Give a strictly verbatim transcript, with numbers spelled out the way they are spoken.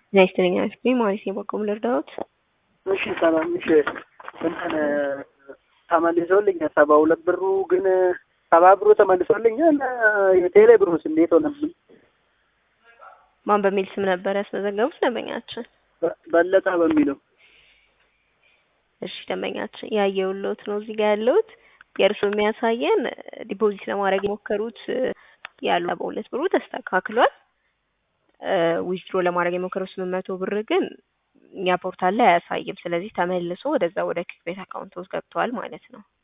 ናይስትለኛ አስቢ ማለት ነው። በቃ ልርዳዎት። እሺ ሰላም። እሺ እንትን ተመልሶልኝ ሰባ ሁለት ብሩ ግን ሰባ ብሩ ተመልሶልኛል። የቴሌ ብሩስ እንዴት ሆነብኝ? ማን በሚል ስም ነበር ያስመዘገቡት ደንበኛችን? በለጠ በሚለው። እሺ ደንበኛችን ያየውሎት ነው እዚህ ጋር ያለውት የእርሱ የሚያሳየን ዲፖዚት ለማድረግ የሞከሩት ያሉ በሁለት ብሩ ተስተካክሏል። ዊዝድሮ ለማድረግ የሞከሩት ስምንት መቶ ብር ግን እኛ ፖርታል ላይ አያሳይም። ስለዚህ ተመልሶ ወደዛ ወደ ክሬዲት አካውንት ውስጥ ገብቷል ማለት ነው።